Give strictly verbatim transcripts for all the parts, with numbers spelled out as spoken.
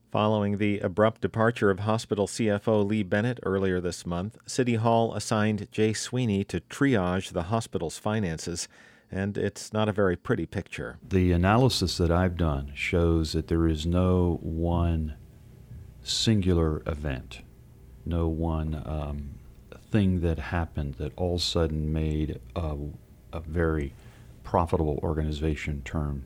Following the abrupt departure of hospital C F O Lee Bennett earlier this month, City Hall assigned Jay Sweeney to triage the hospital's finances, and it's not a very pretty picture. The analysis that I've done shows that there is no one singular event, no one um, thing that happened that all of a sudden made a, a very profitable organization turn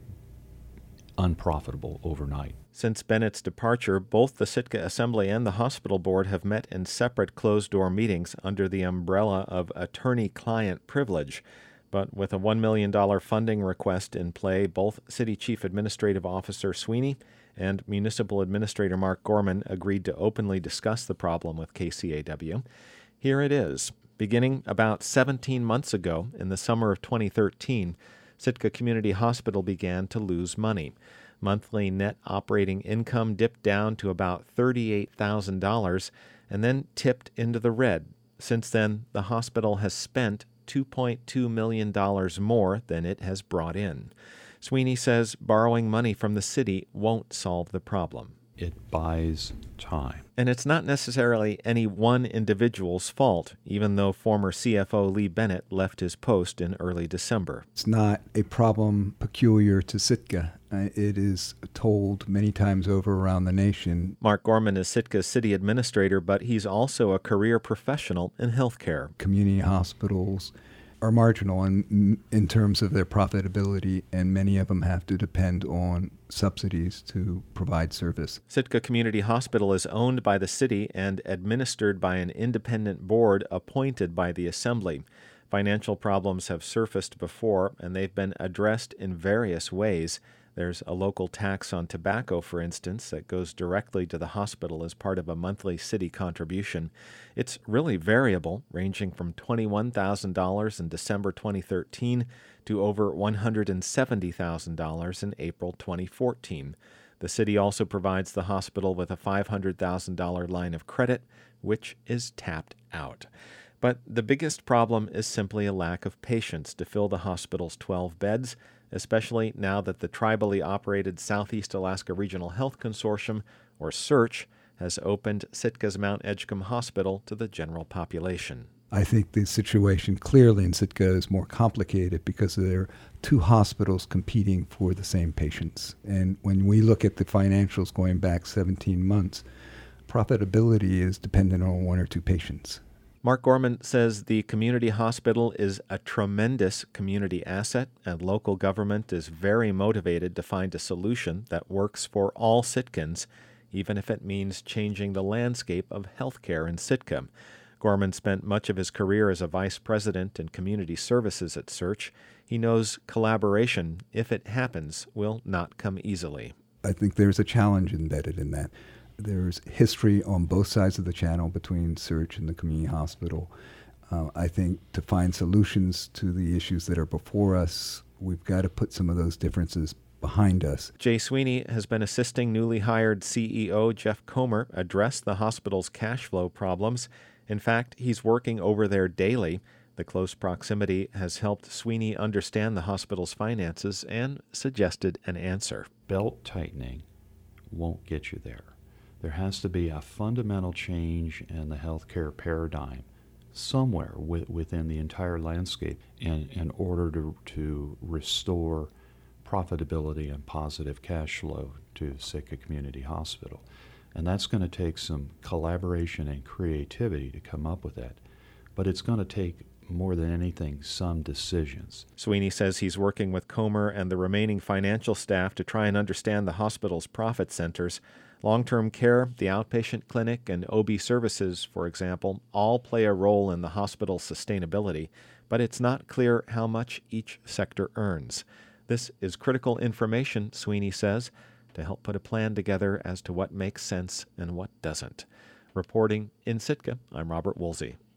unprofitable overnight. Since Bennett's departure, both the Sitka Assembly and the hospital board have met in separate closed-door meetings under the umbrella of attorney-client privilege. But with a one million dollars funding request in play, both City Chief Administrative Officer Sweeney and Municipal Administrator Mark Gorman agreed to openly discuss the problem with K C A W. Here it is. Beginning about seventeen months ago, in the summer of twenty thirteen, Sitka Community Hospital began to lose money. Monthly net operating income dipped down to about thirty-eight thousand dollars and then tipped into the red. Since then, the hospital has spent two point two million dollars more than it has brought in. Sweeney says borrowing money from the city won't solve the problem. It buys time. And it's not necessarily any one individual's fault, even though former C F O Lee Bennett left his post in early December. It's not a problem peculiar to Sitka. Uh, it is told many times over around the nation. Mark Gorman is Sitka's city administrator, but he's also a career professional in healthcare. Community hospitals are marginal in, in terms of their profitability, and many of them have to depend on subsidies to provide service. Sitka Community Hospital is owned by the city and administered by an independent board appointed by the Assembly. Financial problems have surfaced before, and they've been addressed in various ways. There's a local tax on tobacco, for instance, that goes directly to the hospital as part of a monthly city contribution. It's really variable, ranging from twenty-one thousand dollars in December twenty thirteen to over one hundred seventy thousand dollars in April twenty fourteen. The city also provides the hospital with a five hundred thousand dollars line of credit, which is tapped out. But the biggest problem is simply a lack of patients to fill the hospital's twelve beds, especially now that the tribally operated Southeast Alaska Regional Health Consortium, or SEARCH, has opened Sitka's Mount Edgecombe Hospital to the general population. I think the situation clearly in Sitka is more complicated because there are two hospitals competing for the same patients. And when we look at the financials going back seventeen months, profitability is dependent on one or two patients. Mark Gorman says the community hospital is a tremendous community asset, and local government is very motivated to find a solution that works for all Sitkans, even if it means changing the landscape of healthcare in Sitka. Gorman spent much of his career as a vice president in community services at SEARCH. He knows collaboration, if it happens, will not come easily. I think there's a challenge embedded in that. There's history on both sides of the channel between SEARCH and the community hospital. Uh, I think to find solutions to the issues that are before us, we've got to put some of those differences behind us. Jay Sweeney has been assisting newly hired C E O Jeff Comer address the hospital's cash flow problems. In fact, he's working over there daily. The close proximity has helped Sweeney understand the hospital's finances and suggested an answer. Belt tightening won't get you there. There has to be a fundamental change in the healthcare paradigm somewhere with, within the entire landscape in, in order to, to restore profitability and positive cash flow to Sitka Community Hospital. And that's going to take some collaboration and creativity to come up with that. But it's going to take, more than anything, some decisions. Sweeney says he's working with Comer and the remaining financial staff to try and understand the hospital's profit centers. Long-term care, the outpatient clinic, and O B services, for example, all play a role in the hospital's sustainability, but it's not clear how much each sector earns. This is critical information, Sweeney says, to help put a plan together as to what makes sense and what doesn't. Reporting in Sitka, I'm Robert Woolsey.